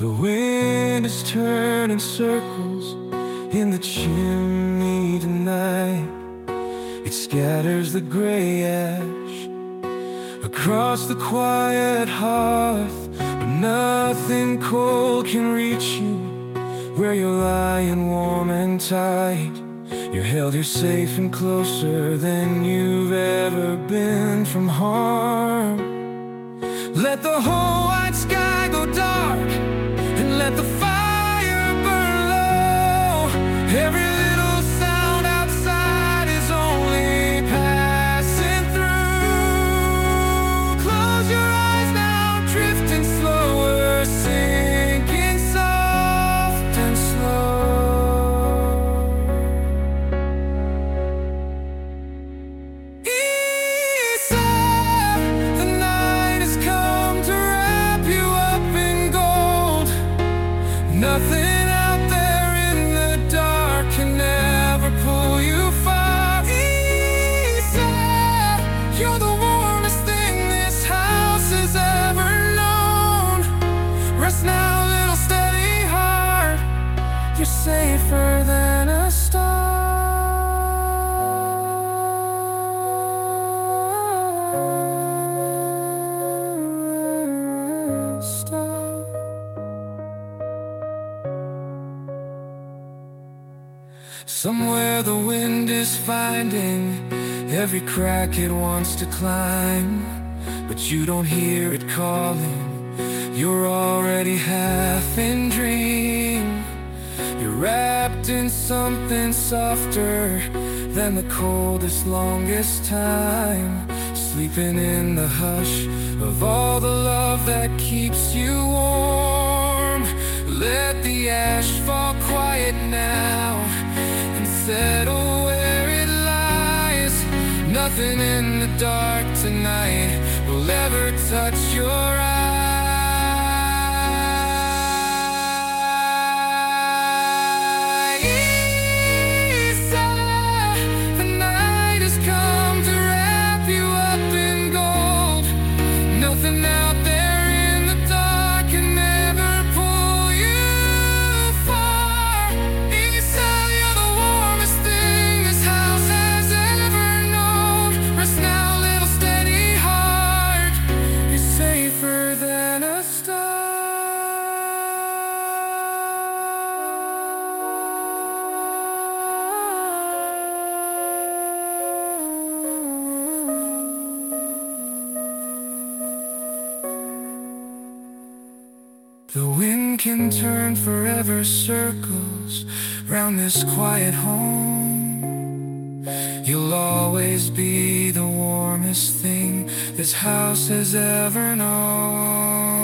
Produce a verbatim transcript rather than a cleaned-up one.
The wind is turning circles in the chimney tonight. It scatters the gray ash across the quiet hearth, but nothing cold can reach you where you're lying warm and tight. You're held here safe and closer than you've ever been from harm. Let the whole white sky go dark and let the fire burn low. Every little sound outside is only passing through. Close your eyes now, drifting slower, sinking soft and slow. Isa, the night has come to wrap you up in gold. Nothing out there in the dark can ever pull you far. Isa, you're the warmest thing this house has ever known. Rest now, little steady heart. You're safer than a star. Star. Somewhere the wind is finding every crack it wants to climb, but you don't hear it calling. You're already half in dream. You're wrapped in something softer than the coldest, longest time, sleeping in the hush of all the love that keeps you warm. Let the ash fall quiet now and settle where it lies. Nothing in the dark tonight will ever touch your eyes. Isa, the night has come to wrap you up in gold. Nothing out there in the dark can ever pull you far. Isa, you're the warmest thing this house has ever known. Rest now, little steady heart. You're safer than a star. The wind can turn forever circles round this quiet home. You'll always be the warmest thing this house has ever known.